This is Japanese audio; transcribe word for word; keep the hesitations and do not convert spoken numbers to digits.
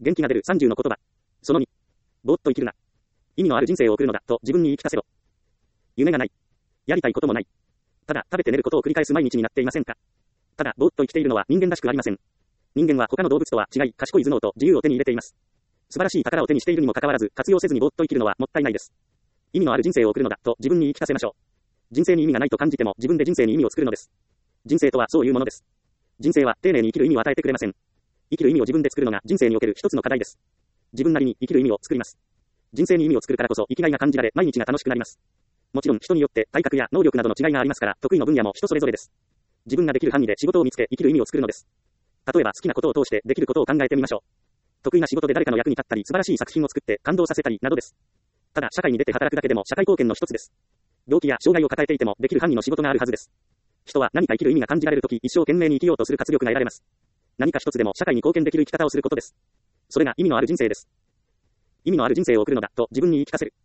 元気が出るさんじゅうの言葉。そのに。ぼーっと生きるな。意味のある人生を送るのだと自分に言い聞かせろ。夢がない。やりたいこともない。ただ食べて寝ることを繰り返す毎日になっていませんか。ただぼーっと生きているのは人間らしくありません。人間は他の動物とは違い、賢い頭脳と自由を手に入れています。素晴らしい宝を手にしているにもかかわらず、活用せずにぼーっと生きるのはもったいないです。意味のある人生を送るのだと自分に言い聞かせましょう。人生に意味がないと感じても自分で人生に意味を作るのです。人生とはそういうものです。人生は丁寧に生きる意味を与えてくれません。生きる意味を自分で作るのが人生における一つの課題です。自分なりに生きる意味を作ります。人生に意味を作るからこそ生きがいが感じられ、毎日が楽しくなります。もちろん人によって体格や能力などの違いがありますから、得意の分野も人それぞれです。自分ができる範囲で仕事を見つけ生きる意味を作るのです。例えば好きなことを通してできることを考えてみましょう。得意な仕事で誰かの役に立ったり、素晴らしい作品を作って感動させたりなどです。ただ社会に出て働くだけでも社会貢献の一つです。病気や障害を抱えていてもできる範囲の仕事があるはずです。人は何か生きる意味が感じられるとき、一生懸命に生きようとする活力が得られます。何か一つでも社会に貢献できる生き方をすることです。それが意味のある人生です。意味のある人生を送るのだと自分に言い聞かせる。